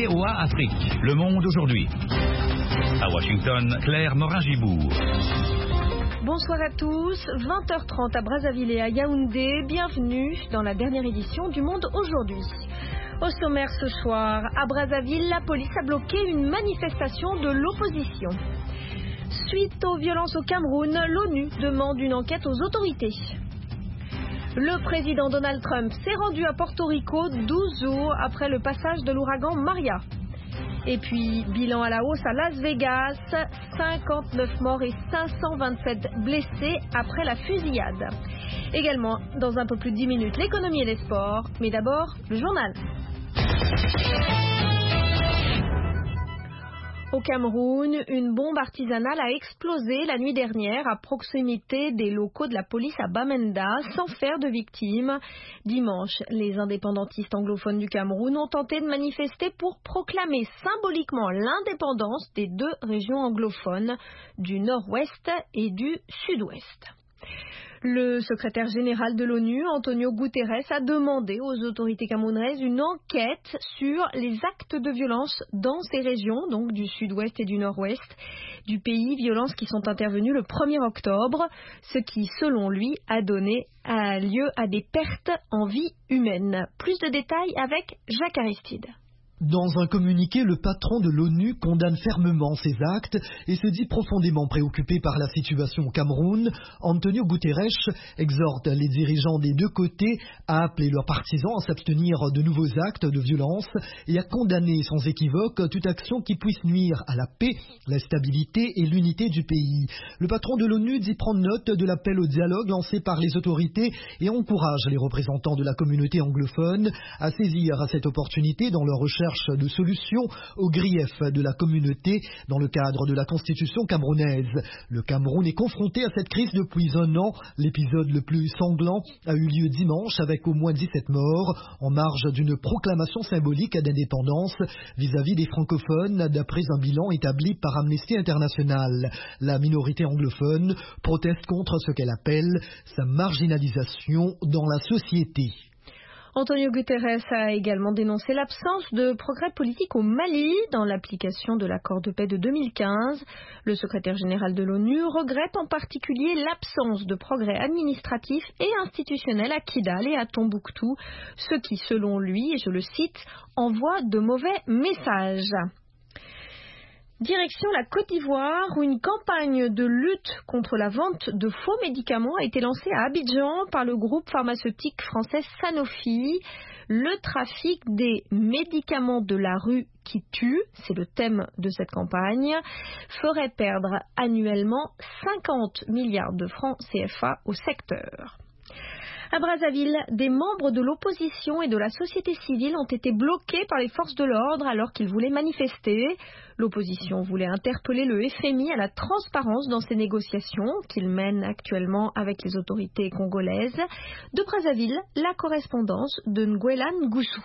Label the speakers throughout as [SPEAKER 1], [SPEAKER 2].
[SPEAKER 1] VOA Afrique. Le monde aujourd'hui. À Washington, Claire Morin-Gibourg.
[SPEAKER 2] Bonsoir à tous, 20h30 à Brazzaville et à Yaoundé. Bienvenue dans la dernière édition du Monde aujourd'hui. Au sommaire ce soir, à Brazzaville, la police a bloqué une manifestation de l'opposition. Suite aux violences au Cameroun, l'ONU demande une enquête aux autorités. Le président Donald Trump s'est rendu à Porto Rico 12 jours après le passage de l'ouragan Maria. Et puis, bilan à la hausse à Las Vegas, 59 morts et 527 blessés après la fusillade. Également, dans un peu plus de 10 minutes, l'économie et les sports. Mais d'abord, le journal. Au Cameroun, une bombe artisanale a explosé la nuit dernière à proximité des locaux de la police à Bamenda, sans faire de victimes. Dimanche, les indépendantistes anglophones du Cameroun ont tenté de manifester pour proclamer symboliquement l'indépendance des deux régions anglophones, du nord-ouest et du sud-ouest. Le secrétaire général de l'ONU, Antonio Guterres, a demandé aux autorités camerounaises une enquête sur les actes de violence dans ces régions, donc du sud-ouest et du nord-ouest du pays, violences qui sont intervenues le 1er octobre, ce qui, selon lui, a donné lieu à des pertes en vie humaine. Plus de détails avec Jacques Aristide.
[SPEAKER 3] Dans un communiqué, le patron de l'ONU condamne fermement ces actes et se dit profondément préoccupé par la situation au Cameroun. Antonio Guterres exhorte les dirigeants des deux côtés à appeler leurs partisans à s'abstenir de nouveaux actes de violence et à condamner sans équivoque toute action qui puisse nuire à la paix, la stabilité et l'unité du pays. Le patron de l'ONU dit prendre note de l'appel au dialogue lancé par les autorités et encourage les représentants de la communauté anglophone à saisir cette opportunité dans leur recherche de solutions aux griefs de la communauté dans le cadre de la constitution camerounaise. Le Cameroun est confronté à cette crise depuis un an. L'épisode le plus sanglant a eu lieu dimanche avec au moins 17 morts en marge d'une proclamation symbolique d'indépendance vis-à-vis des francophones d'après un bilan établi par Amnesty International. La minorité anglophone proteste contre ce qu'elle appelle sa marginalisation dans la société.
[SPEAKER 2] Antonio Guterres a également dénoncé l'absence de progrès politique au Mali dans l'application de l'accord de paix de 2015. Le secrétaire général de l'ONU regrette en particulier l'absence de progrès administratif et institutionnel à Kidal et à Tombouctou, ce qui, selon lui, et je le cite, envoie de mauvais messages. Direction la Côte d'Ivoire, où une campagne de lutte contre la vente de faux médicaments a été lancée à Abidjan par le groupe pharmaceutique français Sanofi. Le trafic des médicaments de la rue qui tuent, c'est le thème de cette campagne, ferait perdre annuellement 50 milliards de francs CFA au secteur. À Brazzaville, des membres de l'opposition et de la société civile ont été bloqués par les forces de l'ordre alors qu'ils voulaient manifester. L'opposition voulait interpeller le FMI à la transparence dans ses négociations qu'il mène actuellement avec les autorités congolaises. De Brazzaville, la correspondance de Nguela Ngoussou.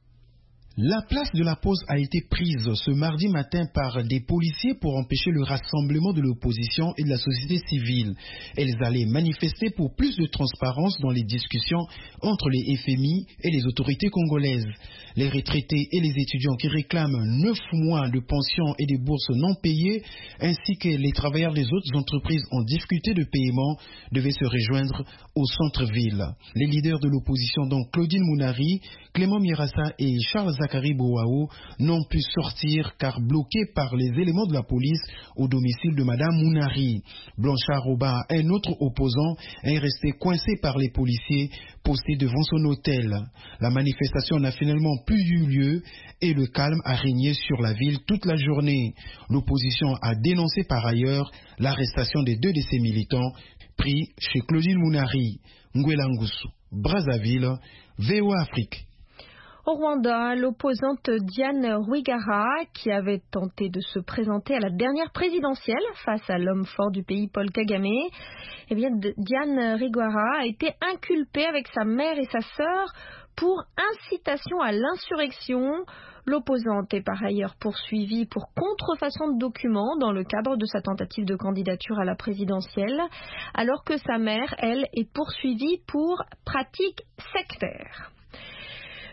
[SPEAKER 4] La place de la pause a été prise ce mardi matin par des policiers pour empêcher le rassemblement de l'opposition et de la société civile. Elles allaient manifester pour plus de transparence dans les discussions entre les FMI et les autorités congolaises. Les retraités et les étudiants qui réclament 9 mois de pension et des bourses non payées, ainsi que les travailleurs des autres entreprises en difficulté de paiement, devaient se rejoindre au centre-ville. Les leaders de l'opposition, dont Claudine Mounari, Clément Mirassa et Charles Zachary Boao, n'ont pu sortir car bloqués par les éléments de la police au domicile de Madame Mounari. Blanchard Roba, un autre opposant, est resté coincé par les policiers postés devant son hôtel. La manifestation n'a finalement plus eu lieu et le calme a régné sur la ville toute la journée. L'opposition a dénoncé par ailleurs l'arrestation des 2 de ses militants pris chez Claudine Mounari. Nguela Ngoussou, Brazzaville, VOA Afrique.
[SPEAKER 2] Au Rwanda, l'opposante Diane Rwigara, qui avait tenté de se présenter à la dernière présidentielle face à l'homme fort du pays, Paul Kagame, eh bien, Diane Rwigara a été inculpée avec sa mère et sa sœur pour incitation à l'insurrection. L'opposante est par ailleurs poursuivie pour contrefaçon de documents dans le cadre de sa tentative de candidature à la présidentielle, alors que sa mère, elle, est poursuivie pour pratique sectaire.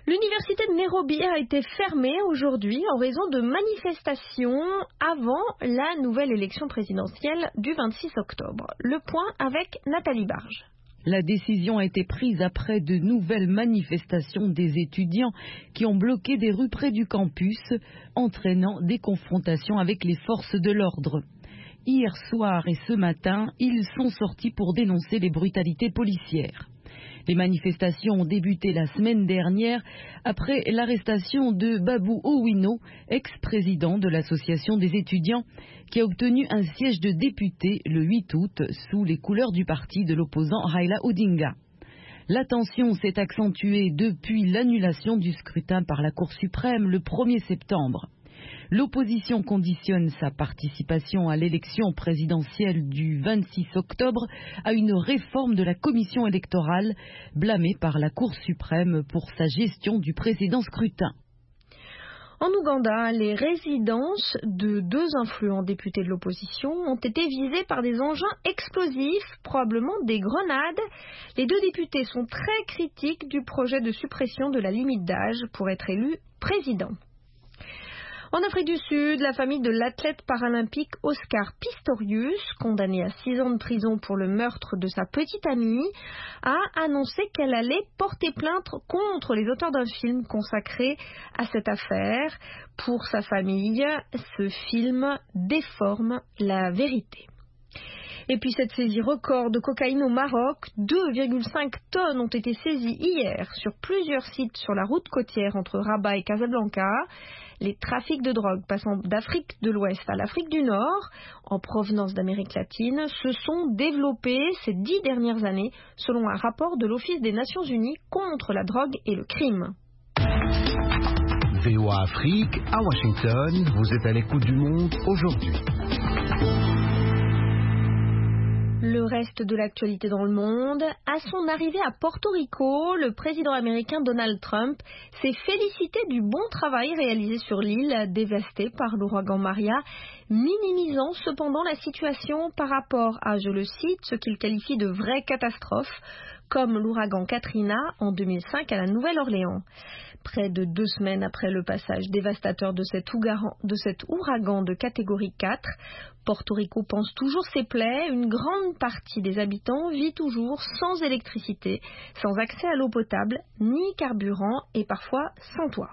[SPEAKER 2] L'université de Nairobi a été fermée aujourd'hui en raison de manifestations avant la nouvelle élection présidentielle du 26 octobre. Le point avec Nathalie Barge.
[SPEAKER 5] La décision a été prise après de nouvelles manifestations des étudiants qui ont bloqué des rues près du campus, entraînant des confrontations avec les forces de l'ordre. Hier soir et ce matin, ils sont sortis pour dénoncer les brutalités policières. Les manifestations ont débuté la semaine dernière après l'arrestation de Babu Owino, ex-président de l'association des étudiants, qui a obtenu un siège de député le 8 août sous les couleurs du parti de l'opposant Raila Odinga. La tension s'est accentuée depuis l'annulation du scrutin par la Cour suprême le 1er septembre. L'opposition conditionne sa participation à l'élection présidentielle du 26 octobre à une réforme de la commission électorale blâmée par la Cour suprême pour sa gestion du précédent scrutin.
[SPEAKER 2] En Ouganda, les résidences de 2 influents députés de l'opposition ont été visées par des engins explosifs, probablement des grenades. Les 2 députés sont très critiques du projet de suppression de la limite d'âge pour être élu président. En Afrique du Sud, la famille de l'athlète paralympique Oscar Pistorius, condamné à 6 ans de prison pour le meurtre de sa petite amie, a annoncé qu'elle allait porter plainte contre les auteurs d'un film consacré à cette affaire. Pour sa famille, ce film déforme la vérité. Et puis cette saisie record de cocaïne au Maroc, 2,5 tonnes ont été saisies hier sur plusieurs sites sur la route côtière entre Rabat et Casablanca. Les trafics de drogue passant d'Afrique de l'Ouest à l'Afrique du Nord, en provenance d'Amérique latine, se sont développés ces 10 dernières années, selon un rapport de l'Office des Nations Unies contre la drogue et le crime.
[SPEAKER 6] VOA Afrique, à Washington, vous êtes à l'écoute du monde aujourd'hui.
[SPEAKER 2] Le reste de l'actualité dans le monde. À son arrivée à Porto Rico, le président américain Donald Trump s'est félicité du bon travail réalisé sur l'île dévastée par l'ouragan Maria, minimisant cependant la situation par rapport à, je le cite, ce qu'il qualifie de vraie catastrophe, comme l'ouragan Katrina en 2005 à la Nouvelle-Orléans. Près de 2 semaines après le passage dévastateur de cet ouragan de catégorie 4, Porto Rico pense toujours ses plaies. Une grande partie des habitants vit toujours sans électricité, sans accès à l'eau potable, ni carburant et parfois sans toit.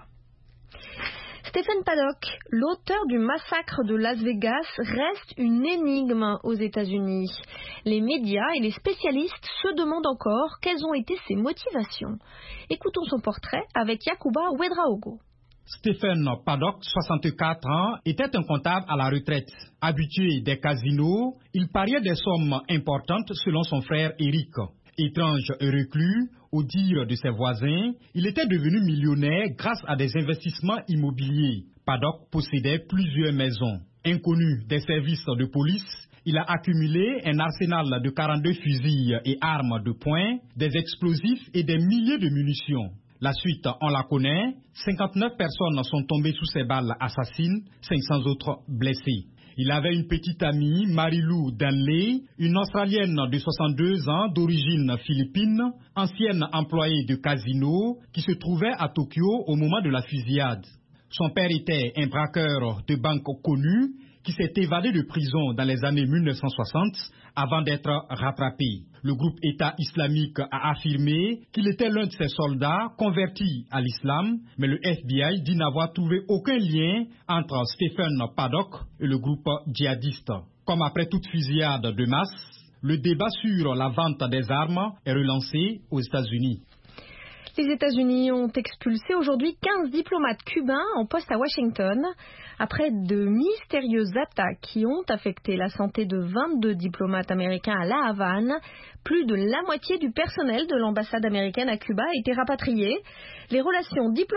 [SPEAKER 2] Stephen Paddock, l'auteur du massacre de Las Vegas, reste une énigme aux États-Unis. Les médias et les spécialistes se demandent encore quelles ont été ses motivations. Écoutons son portrait avec Yakuba Ouedraogo.
[SPEAKER 7] Stephen Paddock, 64 ans, était un comptable à la retraite. Habitué des casinos, il pariait des sommes importantes selon son frère Eric. Étrange et reclus, au dire de ses voisins, il était devenu millionnaire grâce à des investissements immobiliers. Paddock possédait plusieurs maisons. Inconnu des services de police, il a accumulé un arsenal de 42 fusils et armes de poing, des explosifs et des milliers de munitions. La suite, on la connaît, 59 personnes sont tombées sous ses balles assassines, 500 autres blessées. Il avait une petite amie, Marilou Danley, une Australienne de 62 ans d'origine philippine, ancienne employée de casino, qui se trouvait à Tokyo au moment de la fusillade. Son père était un braqueur de banque connu qui s'est évadé de prison dans les années 1960 avant d'être rattrapé. Le groupe État islamique a affirmé qu'il était l'un de ses soldats convertis à l'islam, mais le FBI dit n'avoir trouvé aucun lien entre Stephen Paddock et le groupe djihadiste. Comme après toute fusillade de masse, le débat sur la vente des armes est relancé aux États-Unis.
[SPEAKER 2] Les États-Unis ont expulsé aujourd'hui 15 diplomates cubains en poste à Washington après de mystérieuses attaques qui ont affecté la santé de 22 diplomates américains à La Havane. Plus de la moitié du personnel de l'ambassade américaine à Cuba a été rapatrié. Les relations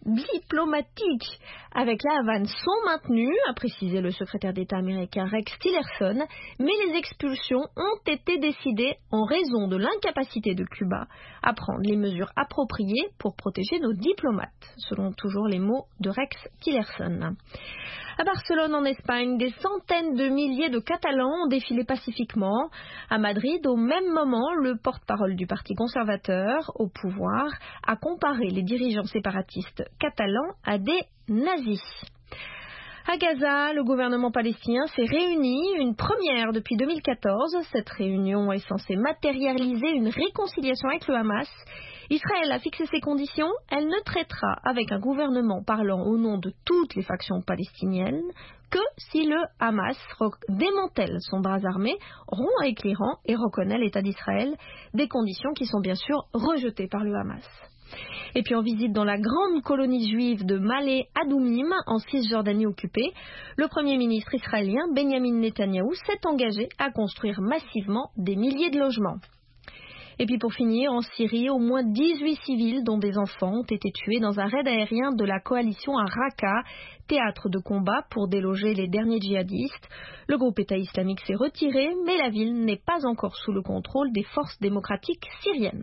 [SPEAKER 2] diplomatiques avec la Havane sont maintenues, a précisé le secrétaire d'État américain Rex Tillerson, mais les expulsions ont été décidées en raison de l'incapacité de Cuba à prendre les mesures appropriées pour protéger nos diplomates, selon toujours les mots de Rex Tillerson. À Barcelone, en Espagne, des centaines de milliers de Catalans ont défilé pacifiquement. À Madrid, au même moment, le porte-parole du Parti conservateur au pouvoir a comparé les dirigeants séparatistes catalans à des nazis. À Gaza, le gouvernement palestinien s'est réuni, une première depuis 2014. Cette réunion est censée matérialiser une réconciliation avec le Hamas. Israël a fixé ses conditions. Elle ne traitera avec un gouvernement parlant au nom de toutes les factions palestiniennes que si le Hamas démantèle son bras armé, rompt avec l'Iran et reconnaît l'État d'Israël, des conditions qui sont bien sûr rejetées par le Hamas. Et puis en visite dans la grande colonie juive de Malé Adoumim, en Cisjordanie occupée, le Premier ministre israélien Benjamin Netanyahou s'est engagé à construire massivement des milliers de logements. Et puis pour finir, en Syrie, au moins 18 civils, dont des enfants, ont été tués dans un raid aérien de la coalition à Raqqa, théâtre de combat pour déloger les derniers djihadistes. Le groupe État islamique s'est retiré, mais la ville n'est pas encore sous le contrôle des forces démocratiques syriennes.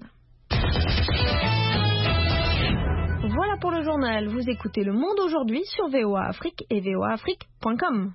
[SPEAKER 2] Voilà pour le journal. Vous écoutez Le Monde aujourd'hui sur VOA Afrique et voaafrique.com.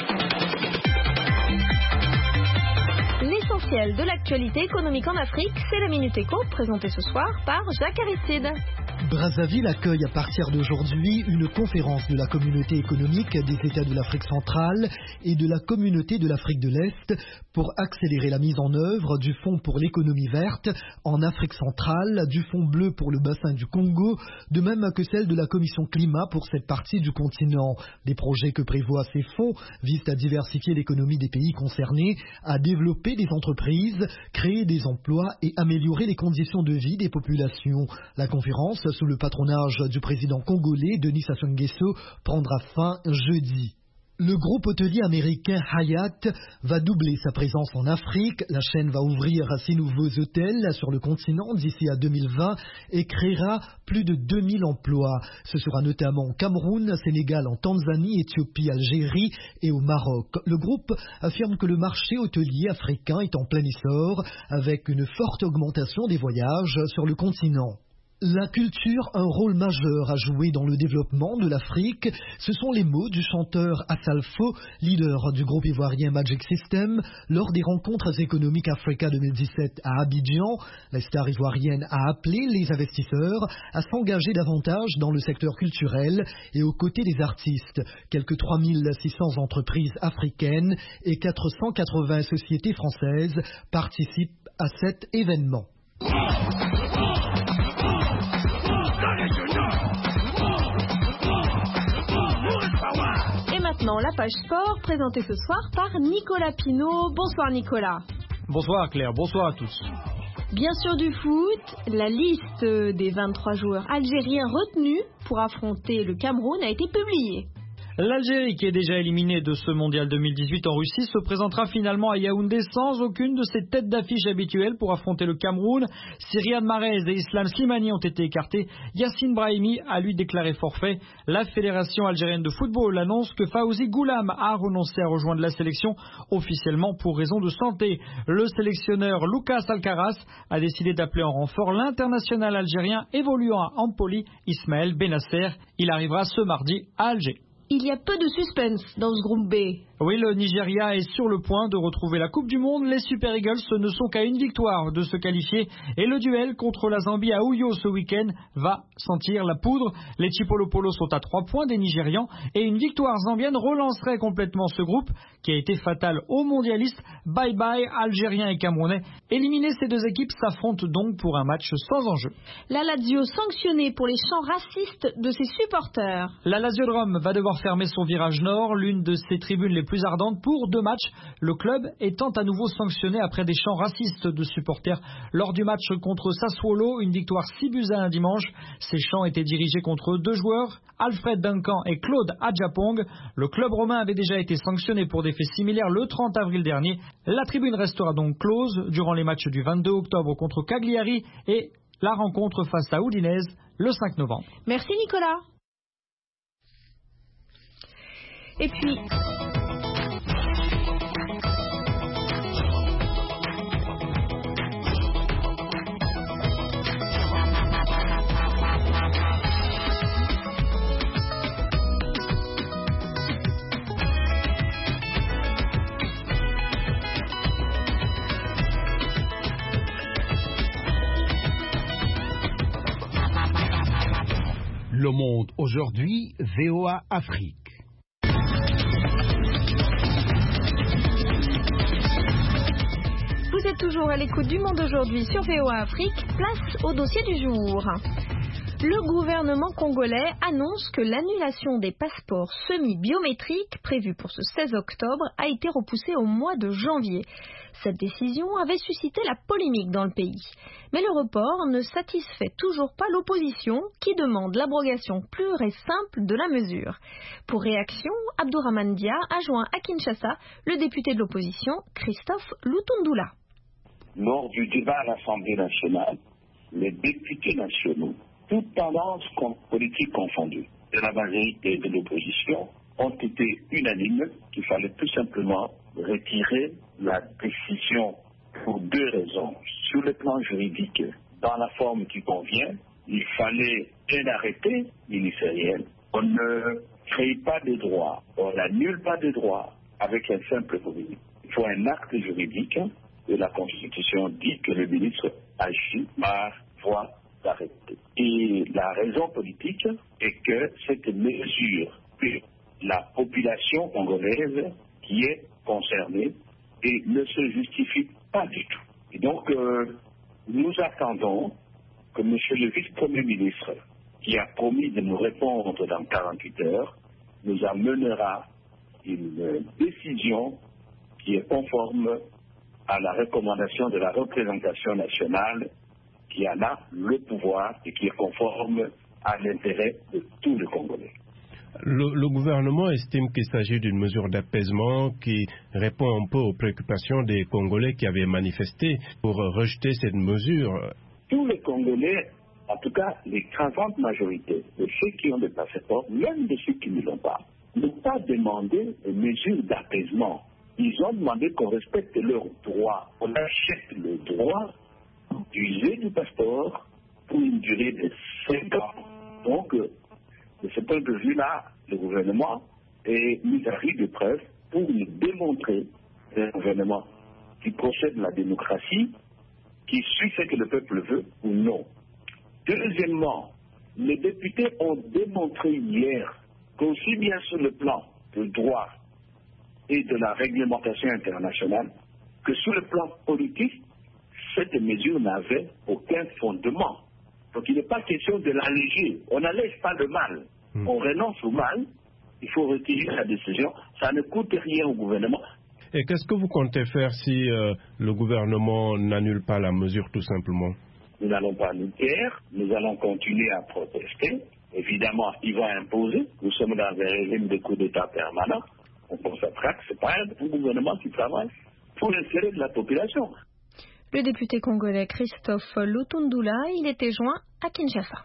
[SPEAKER 2] L'essentiel de l'actualité économique en Afrique, c'est la Minute Éco, présentée ce soir par Jacques Aristide.
[SPEAKER 3] Brazzaville accueille à partir d'aujourd'hui une conférence de la communauté économique des États de l'Afrique centrale et de la communauté de l'Afrique de l'Est pour accélérer la mise en œuvre du Fonds pour l'économie verte en Afrique centrale, du Fonds bleu pour le bassin du Congo, de même que celle de la Commission climat pour cette partie du continent. Des projets que prévoient ces fonds visent à diversifier l'économie des pays concernés, à développer des entreprises, créer des emplois et améliorer les conditions de vie des populations. La conférence, sous le patronage du président congolais Denis Sassou Nguesso, prendra fin jeudi. Le groupe hôtelier américain Hyatt va doubler sa présence en Afrique. La chaîne va ouvrir 6 nouveaux hôtels sur le continent d'ici à 2020 et créera plus de 2000 emplois. Ce sera notamment au Cameroun, Sénégal, en Tanzanie, Éthiopie, Algérie et au Maroc. Le groupe affirme que le marché hôtelier africain est en plein essor avec une forte augmentation des voyages sur le continent. La culture a un rôle majeur à jouer dans le développement de l'Afrique. Ce sont les mots du chanteur Assalfo, leader du groupe ivoirien Magic System, lors des rencontres économiques Africa 2017 à Abidjan. La star ivoirienne a appelé les investisseurs à s'engager davantage dans le secteur culturel et aux côtés des artistes. Quelques 3600 entreprises africaines et 480 sociétés françaises participent à cet événement.
[SPEAKER 2] Et maintenant, la page sport, présentée ce soir par Nicolas Pinault. Bonsoir Nicolas.
[SPEAKER 8] Bonsoir Claire, bonsoir à tous.
[SPEAKER 2] Bien sûr du foot, la liste des 23 joueurs algériens retenus pour affronter le Cameroun a été publiée.
[SPEAKER 8] L'Algérie, qui est déjà éliminée de ce mondial 2018 en Russie, se présentera finalement à Yaoundé sans aucune de ses têtes d'affiche habituelles pour affronter le Cameroun. Si Riyad Mahrez et Islam Slimani ont été écartés, Yassine Brahimi a lui déclaré forfait. La Fédération algérienne de football annonce que Fawzi Goulam a renoncé à rejoindre la sélection officiellement pour raison de santé. Le sélectionneur Lucas Alcaraz a décidé d'appeler en renfort l'international algérien évoluant à Empoli, Ismaël Benasser. Il arrivera ce mardi à Alger.
[SPEAKER 2] Il y a peu de suspense dans ce groupe B.
[SPEAKER 8] Oui, le Nigeria est sur le point de retrouver la Coupe du Monde. Les Super Eagles ne sont qu'à une victoire de se qualifier. Et le duel contre la Zambie à Uyo ce week-end va sentir la poudre. Les Chipolopolo sont à 3 points des Nigérians. Et une victoire zambienne relancerait complètement ce groupe qui a été fatal aux mondialistes. Bye bye, Algériens et Camerounais. Éliminés, ces deux équipes s'affrontent donc pour un match sans enjeu.
[SPEAKER 2] La Lazio sanctionnée pour les chants racistes de ses supporters.
[SPEAKER 8] La Lazio de Rome va devoir fermer son virage nord, l'une de ses tribunes les plus ardentes, pour 2 matchs. Le club étant à nouveau sanctionné après des chants racistes de supporters lors du match contre Sassuolo, une victoire 6-1 dimanche. Ces chants étaient dirigés contre 2 joueurs, Alfred Duncan et Claude Adjapong. Le club romain avait déjà été sanctionné pour des faits similaires le 30 avril dernier. La tribune restera donc close durant les matchs du 22 octobre contre Cagliari et la rencontre face à Udinese le 5 novembre.
[SPEAKER 2] Merci Nicolas. Et puis...
[SPEAKER 6] Le Monde aujourd'hui, VOA Afrique.
[SPEAKER 2] Vous êtes toujours à l'écoute du Monde aujourd'hui sur VOA Afrique. Place au dossier du jour. Le gouvernement congolais annonce que l'annulation des passeports semi-biométriques prévue pour ce 16 octobre a été repoussée au mois de janvier. Cette décision avait suscité la polémique dans le pays. Mais le report ne satisfait toujours pas l'opposition qui demande l'abrogation pure et simple de la mesure. Pour réaction, Abdourahmane Dia a joint à Kinshasa le député de l'opposition, Christophe Lutundula.
[SPEAKER 9] Lors du débat à l'Assemblée nationale, les députés nationaux, toutes tendances politiques confondues, de la majorité et de l'opposition, ont été unanimes qu'il fallait tout simplement retirer la décision pour deux raisons. Sur le plan juridique, dans la forme qui convient, il fallait un arrêté ministériel. On ne crée pas de droits, on n'annule pas de droits avec un simple bruit. Il faut un acte juridique et la Constitution dit que le ministre agit par voie d'arrêté. Et la raison politique est que cette mesure que la population congolaise qui est concernée et ne se justifie pas du tout. Et donc, nous attendons que M. le vice-premier ministre, qui a promis de nous répondre dans 48 heures, nous amènera une décision qui est conforme à la recommandation de la représentation nationale qui en a le pouvoir et qui est conforme à l'intérêt de tous les Congolais.
[SPEAKER 10] Le gouvernement estime qu'il s'agit d'une mesure d'apaisement qui répond un peu aux préoccupations des Congolais qui avaient manifesté pour rejeter cette mesure.
[SPEAKER 9] Tous les Congolais, en tout cas l'écrasante majorité de ceux qui ont des passeports, même de ceux qui ne l'ont pas, n'ont pas demandé des mesures d'apaisement. Ils ont demandé qu'on respecte leurs droits. On achète le droit d'user du passeport pour une durée de 5 ans. Donc, de ce point de vue-là, le gouvernement est mis à rude épreuve pour nous démontrer un gouvernement qui procède de la démocratie, qui suit ce que le peuple veut ou non. Deuxièmement, les députés ont démontré hier qu'aussi bien sur le plan du droit et de la réglementation internationale que sur le plan politique, cette mesure n'avait aucun fondement. Donc il n'est pas question de l'alléger. On n'allège pas le mal. On renonce au mal. Il faut retirer la décision. Ça ne coûte rien au gouvernement.
[SPEAKER 10] Et qu'est-ce que vous comptez faire si le gouvernement n'annule pas la mesure tout simplement?
[SPEAKER 9] Nous n'allons pas nous taire. Nous allons continuer à protester. Évidemment, il va imposer. Nous sommes dans un régime de coup d'État permanent. On constatera que ce n'est pas un gouvernement qui travaille pour l'intérêt de la population.
[SPEAKER 2] Le député congolais Christophe Lutundula, il était joint à Kinshasa.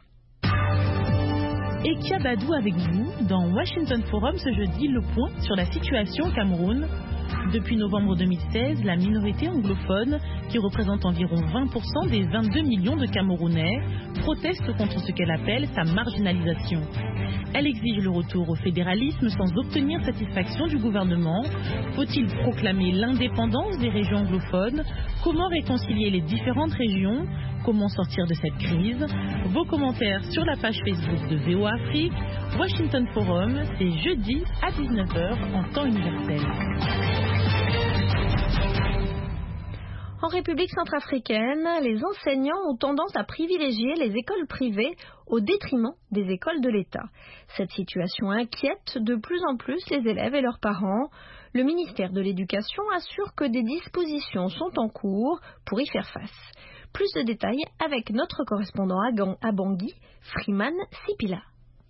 [SPEAKER 11] Et Kiabadou avec vous dans Washington Forum ce jeudi, le point sur la situation au Cameroun. Depuis novembre 2016, la minorité anglophone, qui représente environ 20% des 22 millions de Camerounais, proteste contre ce qu'elle appelle sa marginalisation. Elle exige le retour au fédéralisme sans obtenir satisfaction du gouvernement. Faut-il proclamer l'indépendance des régions anglophones? Comment réconcilier les différentes régions? Comment sortir de cette crise? Vos commentaires sur la page Facebook de VOA Afrique. Washington Forum, c'est jeudi à 19h en temps universel.
[SPEAKER 2] En République centrafricaine, les enseignants ont tendance à privilégier les écoles privées au détriment des écoles de l'État. Cette situation inquiète de plus en plus les élèves et leurs parents. Le ministère de l'Éducation assure que des dispositions sont en cours pour y faire face. Plus de détails avec notre correspondant à Bangui, Freeman Sipila.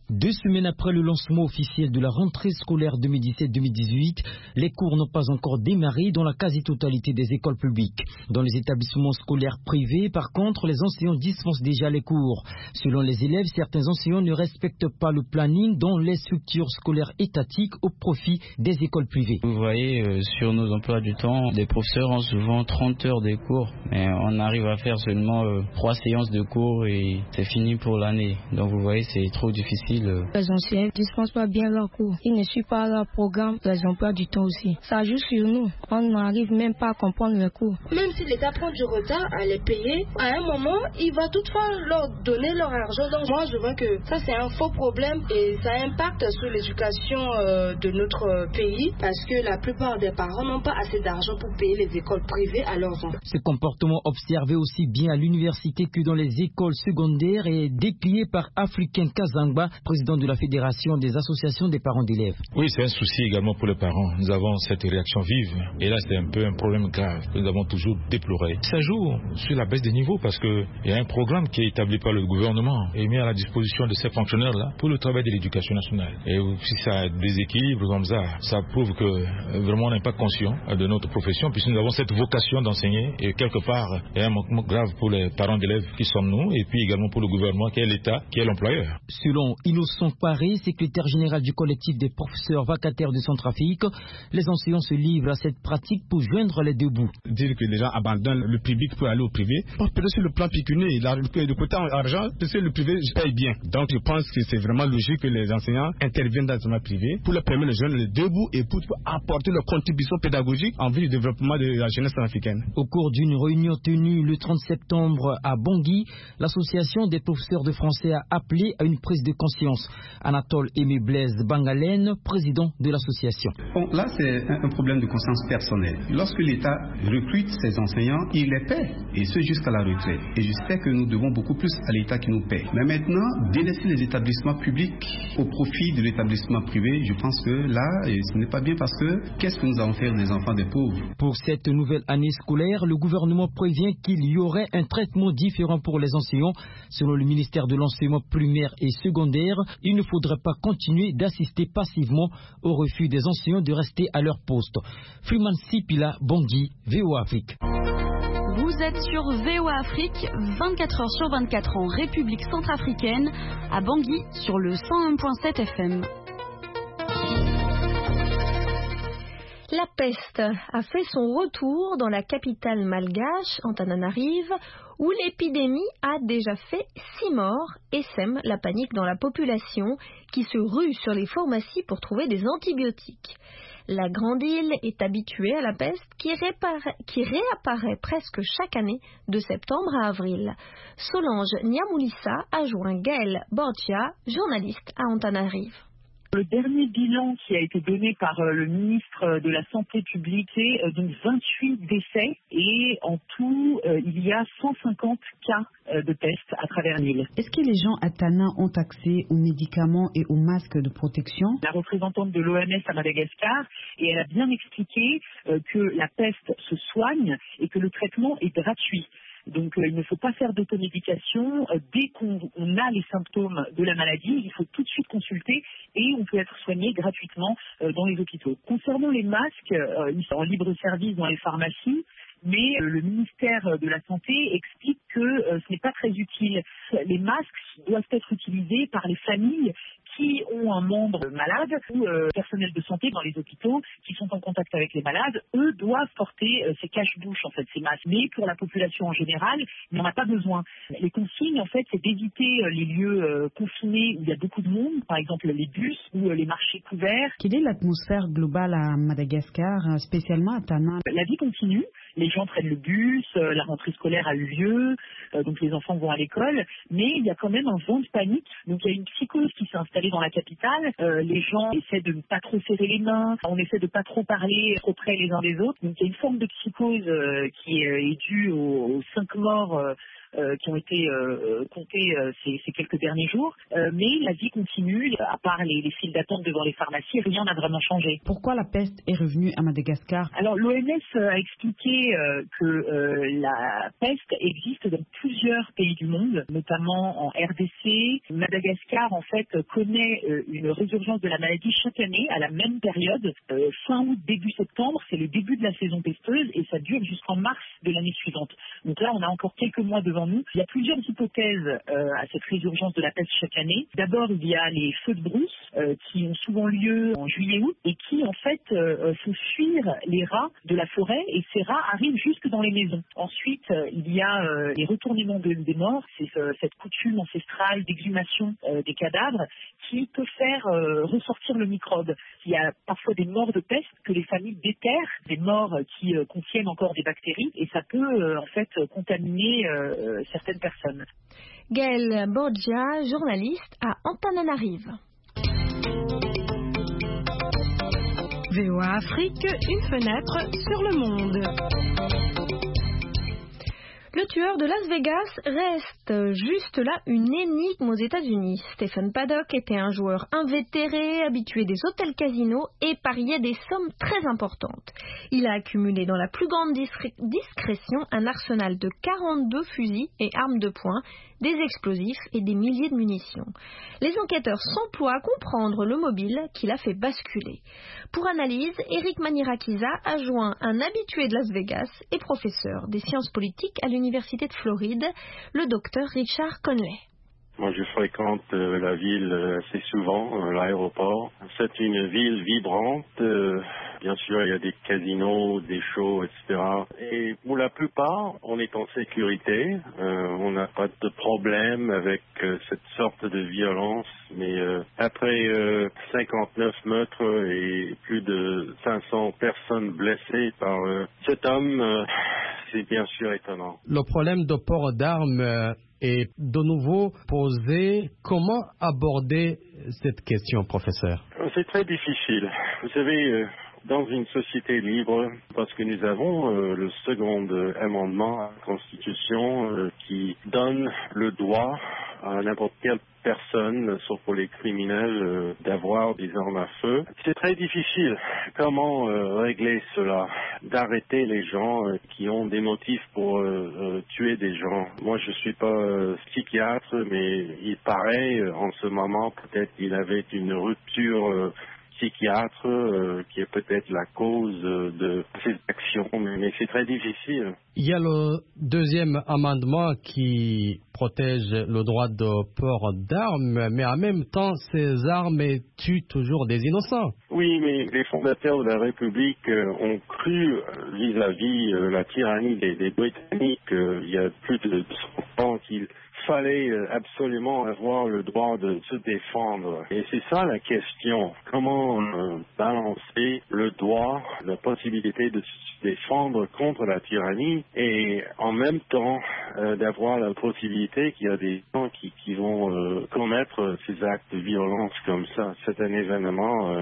[SPEAKER 12] 2 semaines après le lancement officiel de la rentrée scolaire 2017-2018, les cours n'ont pas encore démarré dans la quasi-totalité des écoles publiques. Dans les établissements scolaires privés, par contre, les enseignants dispensent déjà les cours. Selon les élèves, certains enseignants ne respectent pas le planning dans les structures scolaires étatiques au profit des écoles privées.
[SPEAKER 13] Vous voyez, sur nos emplois du temps, les professeurs ont souvent 30 heures de cours, mais on arrive à faire seulement 3 séances de cours et c'est fini pour l'année. Donc vous voyez, c'est trop difficile.
[SPEAKER 14] Les enseignants ne dispensent pas bien leurs cours. Ils ne suivent pas leur programme, les emplois du temps aussi. Ça joue sur nous. On n'arrive même pas à comprendre les cours.
[SPEAKER 15] Même si l'État prend du retard à les payer, à un moment, il va toutefois leur donner leur argent. Donc moi, je vois que ça, c'est un faux problème et ça impacte sur l'éducation de notre pays parce que la plupart des parents n'ont pas assez d'argent pour payer les écoles privées à leurs enfants.
[SPEAKER 12] Ce comportement observé aussi bien à l'université que dans les écoles secondaires est décrié par Africain Kazangba, président de la Fédération des associations des parents d'élèves.
[SPEAKER 16] Oui, c'est un souci également pour les parents. Nous avons cette réaction vive. Et là, c'est un peu un problème grave que nous avons toujours déploré. Ça joue sur la baisse des niveaux parce qu'il y a un programme qui est établi par le gouvernement et mis à la disposition de ces fonctionnaires-là pour le travail de l'éducation nationale. Et si ça déséquilibre comme ça prouve que vraiment on n'est pas conscient de notre profession puisque nous avons cette vocation d'enseigner et quelque part, il y a un manquement grave pour les parents d'élèves qui sommes nous et puis également pour le gouvernement qui est l'État, qui est l'employeur.
[SPEAKER 12] Selon Innocent Paré, secrétaire général du collectif des professeurs vacataires de Centrafrique, les enseignants se livrent à cette pratique pour joindre les deux bouts.
[SPEAKER 17] Dire que les gens abandonnent le public pour aller au privé, peut-être sur le plan pécunier, le côté argent, c'est le privé paye bien. Donc je pense que c'est vraiment logique que les enseignants interviennent dans le domaine privé pour leur permettre de joindre les deux bouts et pour apporter leur contribution pédagogique en vue du développement de la jeunesse africaine.
[SPEAKER 12] Au cours d'une réunion tenue le 30 septembre à Bangui, l'association des professeurs de français a appelé à une prise de conscience. Anatole Aimé Blaise Bangalen, président de l'association.
[SPEAKER 18] Bon, là, c'est un problème de conscience personnelle. Lorsque l'État recrute ses enseignants, il les paie, et ce jusqu'à la retraite. Et je sais que nous devons beaucoup plus à l'État qui nous paie. Mais maintenant, délaisser les établissements publics au profit de l'établissement privé, je pense que là, ce n'est pas bien parce que qu'est-ce que nous allons faire des enfants des pauvres?
[SPEAKER 12] Pour cette nouvelle année scolaire, le gouvernement prévient qu'il y aurait un traitement différent pour les enseignants. Selon le ministère de l'enseignement primaire et secondaire, il ne faudrait pas continuer d'assister passivement au refus des enseignants de rester à leur poste. Freeman Sipila, Bangui, VOA Afrique.
[SPEAKER 19] Vous êtes sur VOA Afrique, 24 heures sur 24 en République centrafricaine, à Bangui sur le 101.7 FM.
[SPEAKER 2] La peste a fait son retour dans la capitale malgache, Antananarive, où l'épidémie a déjà fait 6 morts et sème la panique dans la population qui se rue sur les pharmacies pour trouver des antibiotiques. La grande île est habituée à la peste qui réapparaît presque chaque année de septembre à avril. Solange Niamoulissa a joint Gaël Borgia, journaliste à Antananarive.
[SPEAKER 20] Le dernier bilan qui a été donné par le ministre de la Santé publique, c'est donc 28 décès et en tout, il y a 150 cas de peste à travers l'île.
[SPEAKER 21] Est-ce que les gens à Tana ont accès aux médicaments et aux masques de protection?
[SPEAKER 20] La représentante de l'OMS à Madagascar, et elle a bien expliqué que la peste se soigne et que le traitement est gratuit. Donc il ne faut pas faire d'automédication. Dès qu'on a les symptômes de la maladie, il faut tout de suite consulter et on peut être soigné gratuitement dans les hôpitaux. Concernant les masques, ils sont en libre service dans les pharmacies, mais le ministère de la Santé explique que ce n'est pas très utile. Les masques doivent être utilisés par les familles qui ont un membre malade ou personnel de santé dans les hôpitaux qui sont en contact avec les malades. Eux doivent porter ces cache-bouches, en fait, ces masques. Mais pour la population en général, il n'y en a pas besoin. Les consignes, en fait, c'est d'éviter les lieux confinés où il y a beaucoup de monde, par exemple les bus ou les marchés couverts.
[SPEAKER 21] Quelle est l'atmosphère globale à Madagascar, spécialement à Tana?
[SPEAKER 20] La vie continue. Les gens prennent le bus, la rentrée scolaire a eu lieu, donc les enfants vont à l'école, mais il y a quand même un vent de panique. Donc il y a une psychose qui s'est installée dans la capitale. Les gens essaient de ne pas trop serrer les mains, on essaie de pas trop parler trop près les uns des autres. Donc il y a une forme de psychose qui est due aux 5 morts qui ont été comptés ces quelques derniers jours. Mais la vie continue, à part les files d'attente devant les pharmacies, rien n'a vraiment changé.
[SPEAKER 21] Pourquoi la peste est revenue à Madagascar?
[SPEAKER 20] Alors l'OMS a expliqué que la peste existe dans plusieurs pays du monde, notamment en RDC. Madagascar, en fait, connaît une résurgence de la maladie chaque année à la même période, fin août, début septembre, c'est le début de la saison pesteuse et ça dure jusqu'en mars de l'année suivante. Donc là, on a encore quelques mois devant nous. Il y a plusieurs hypothèses à cette résurgence de la peste chaque année. D'abord, il y a les feux de brousse qui ont souvent lieu en juillet-août et qui, en fait, font fuir les rats de la forêt et ces rats arrivent jusque dans les maisons. Ensuite, il y a les retournements des morts, c'est cette coutume ancestrale d'exhumation des cadavres qui peut faire ressortir le microbe. Il y a parfois des morts de peste que les familles déterrent, des morts qui contiennent encore des bactéries et ça peut en fait contaminer certaines personnes.
[SPEAKER 2] Gaëlle Borgia, journaliste à Antananarive.
[SPEAKER 1] VOA Afrique, une fenêtre sur le monde.
[SPEAKER 2] Le tueur de Las Vegas reste juste là une énigme aux États-Unis. Stephen Paddock était un joueur invétéré, habitué des hôtels casinos et pariait des sommes très importantes. Il a accumulé dans la plus grande discrétion un arsenal de 42 fusils et armes de poing, des explosifs et des milliers de munitions. Les enquêteurs s'emploient à comprendre le mobile qui l'a fait basculer. Pour analyse, Eric Manirakiza a joint un habitué de Las Vegas et professeur des sciences politiques à l'Université de Floride, le docteur Richard Conley.
[SPEAKER 22] Moi, je fréquente la ville assez souvent, l'aéroport. C'est une ville vibrante. Bien sûr, il y a des casinos, des shows, etc. Et pour la plupart, on est en sécurité. On n'a pas de problème avec cette sorte de violence. Mais après 59 meurtres et plus de 500 personnes blessées par cet homme, c'est bien sûr étonnant.
[SPEAKER 23] Le problème de port d'armes est de nouveau posé. Comment aborder cette question, professeur?
[SPEAKER 22] C'est très difficile. Vous savez, dans une société libre, parce que nous avons le second amendement à la Constitution qui donne le droit à n'importe quelle personne, sauf pour les criminels, d'avoir des armes à feu. C'est très difficile. Comment régler cela? D'arrêter les gens qui ont des motifs pour tuer des gens. Moi, je suis pas psychiatre, mais il paraît, en ce moment, peut-être qu'il avait une rupture psychiatre qui est peut-être la cause de ces actions, mais c'est très difficile.
[SPEAKER 23] Il y a le deuxième amendement qui protège le droit de port d'armes, mais en même temps, ces armes tuent toujours des innocents.
[SPEAKER 22] Oui, mais les fondateurs de la République ont cru vis-à-vis la tyrannie des Britanniques il y a plus de 100 ans qu'il fallait absolument avoir le droit de se défendre. Et c'est ça la question. Comment balancer le droit, la possibilité de se défendre contre la tyrannie et en même temps d'avoir la possibilité qu'il y a des gens qui vont commettre ces actes de violence comme ça. C'est un événement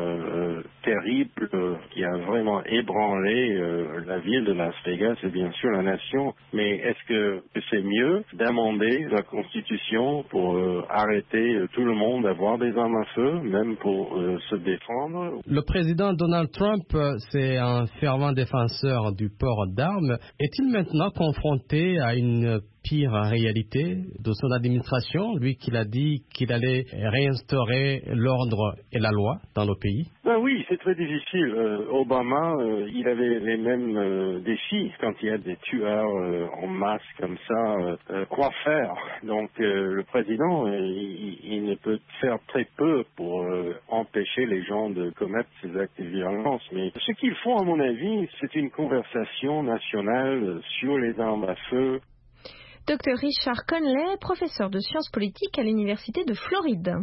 [SPEAKER 22] terrible qui a vraiment ébranlé la ville de Las Vegas et bien sûr la nation. Mais est-ce que c'est mieux d'amender la Constitution pour arrêter tout le monde d'avoir des armes à feu, même pour se défendre?
[SPEAKER 23] Le président Donald Trump, c'est un fervent défenseur du port d'armes. Est-il maintenant confronté à une pire réalité de son administration, lui qui a dit qu'il allait réinstaurer l'ordre et la loi dans le pays?
[SPEAKER 22] Ben oui, c'est très difficile. Obama, il avait les mêmes défis quand il y a des tueurs en masse comme ça. Quoi faire? Donc le président, il ne peut faire très peu pour empêcher les gens de commettre ces actes de violence. Mais ce qu'il faut, à mon avis, c'est une conversation nationale sur les armes à feu.
[SPEAKER 2] Dr Richard Conley, professeur de sciences politiques à l'Université de Floride.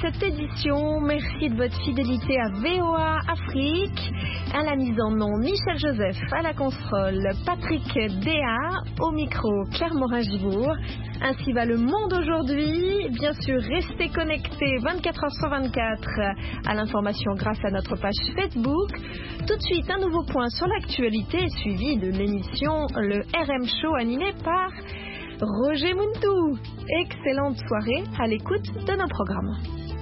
[SPEAKER 2] cette édition. Merci de votre fidélité à VOA Afrique. À la mise en nom, Michel Joseph, à la console, Patrick Déa, au micro, Claire Morin-Gibourg. Ainsi va le monde aujourd'hui. Bien sûr, restez connectés 24h/24 à l'information grâce à notre page Facebook. Tout de suite, un nouveau point sur l'actualité suivi de l'émission Le RM Show animé par Roger Muntou. Excellente soirée à l'écoute de nos programmes.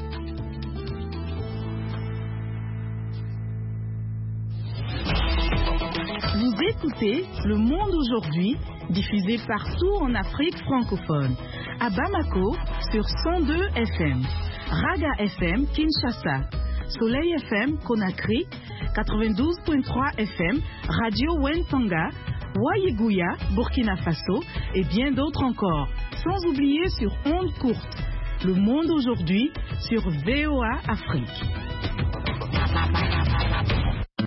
[SPEAKER 11] Vous écoutez Le Monde aujourd'hui, diffusé partout en Afrique francophone. À Bamako, sur 102 FM. Raga FM, Kinshasa. Soleil FM, Conakry. 92.3 FM, Radio Wentanga. Wayeguya, Burkina Faso. Et bien d'autres encore. Sans oublier sur ondes courtes. Le Monde aujourd'hui, sur VOA Afrique.